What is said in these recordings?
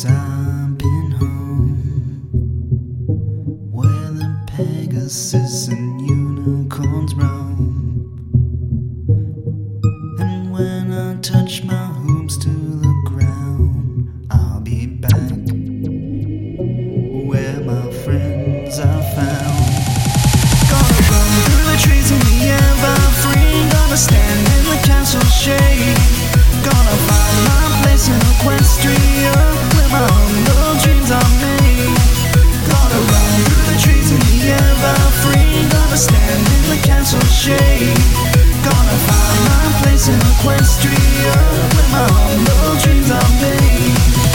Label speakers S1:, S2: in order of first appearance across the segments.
S1: since I've been home, where the Pegasus and unicorns roam. And when I touch my hooves to the ground, I'll be back where my friends are found. Gonna run through the trees in the evergreen, gonna stand in the castle shade, gonna find my place in Equestria, where my humble dreams are made. Gonna run through the trees in the evergreen, gonna stand in the castle shade, gonna find my place in Equestria, where my humble dreams are made.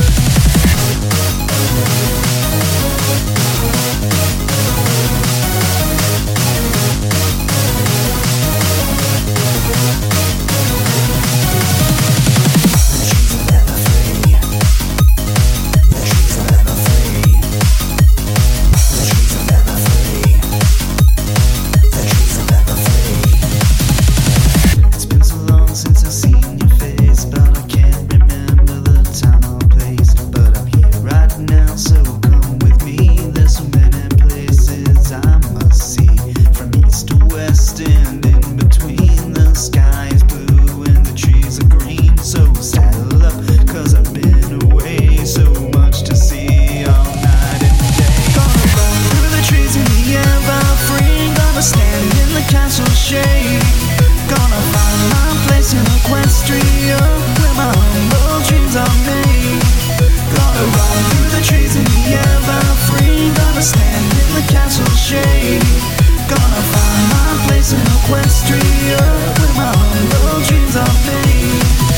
S1: Since I've seen your face, but I can't remember the time or place. But I'm here right now, so come with me. There's so many places I must see, from east to west and in between. The sky is blue and the trees are green. So saddle up, cause I've been away. So much to see all night and day. Gonna run through the trees in the evergreen, gonna stand in the castle shade, gonna find my place in Equestria, where my humble dreams are made. Gonna run through the trees in the evergreen, gonna stand in the castle shade, gonna find my place in Equestria, where my humble dreams are made.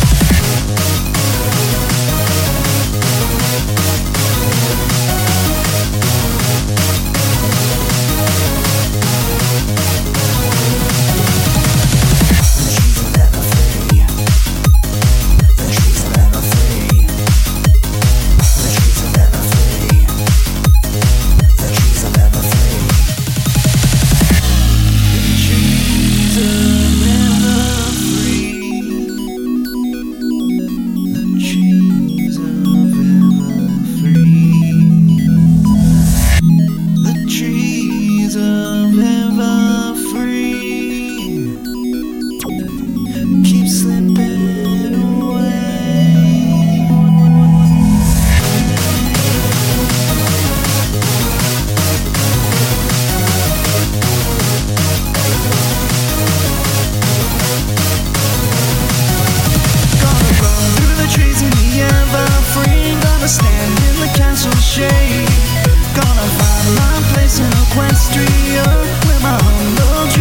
S1: Stand in the castle shade, gonna find my place in Equestria, where my humble